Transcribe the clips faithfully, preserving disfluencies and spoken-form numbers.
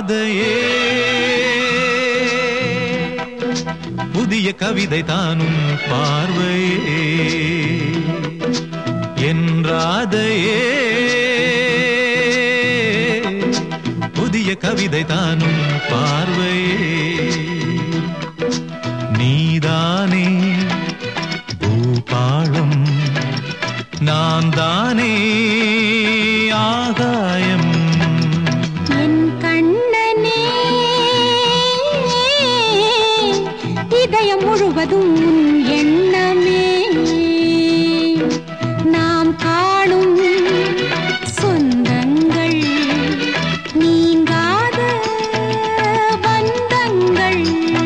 ராதையே புதிய கவிதை தானும் பார்வையே என் ராதையே புதிய கவிதை தானும் பார்வையே நீதானே பூபாளம் நான் தானே ஆகாயம் என் கண்ணனே இதயம் முழுவதும் எண்ணமே நாம் காணும் சொந்தங்கள் நீங்காத பந்தங்கள்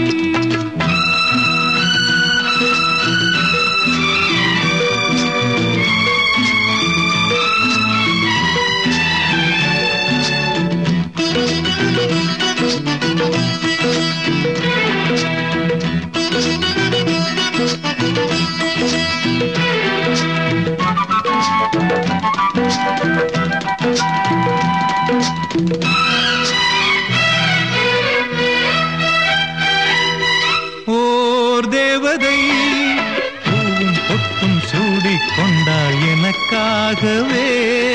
ஓர் தேவதை பூவும் பொட்டும் சூடிக் கொண்டாள் எனக்காகவே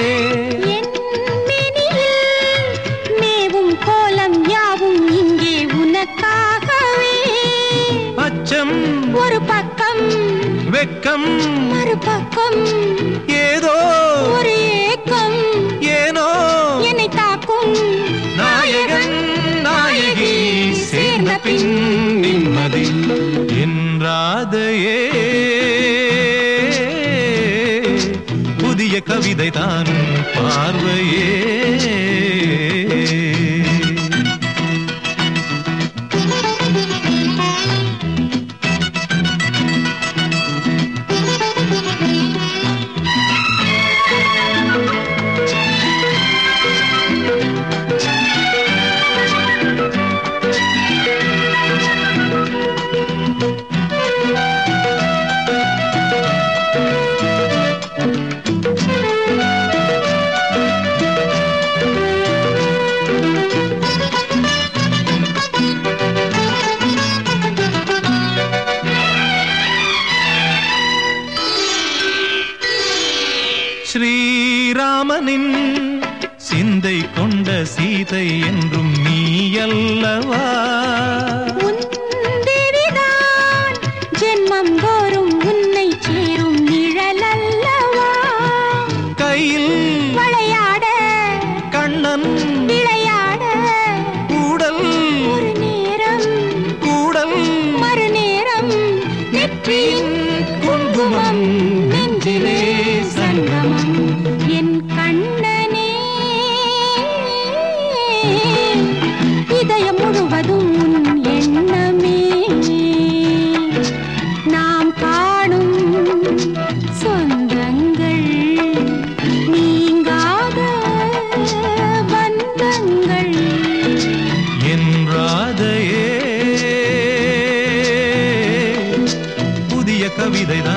மேவும் கோலம் யாவும் இங்கே உனக்காகவே அச்சம் ஒரு பக்கம் வெக்கம் மறுபக்கம் ஏதோ ஒரு ஏக்கம் ஏனோ என்னை தாக்கும் நாயகன் நாயகி சேர்ந்த பின் நிம்மதி என் ராதையே புதிய கவிதை தானும் பார்வையே ஸ்ரீராமனின் சிந்தை கொண்ட சீதை என்றும் நீ அல்லவா தேவிதான் ஜென்மம் தோறும் உன்னை சேரும் நிழல் அல்லவா கையில் விளையாட கண்ணன் விளையாட கூடல் ஒரு நேரம் கூடல் மறுநேரம் நெற்றியின் குங்குமம் நெஞ்சிலே சங்கமம் என் கண்ணனே இதயம் முழுவதும் எண்ணமே நாம் காணும் சொந்தங்கள் நீங்காத பந்தங்கள் என் ராதையே புதிய கவிதை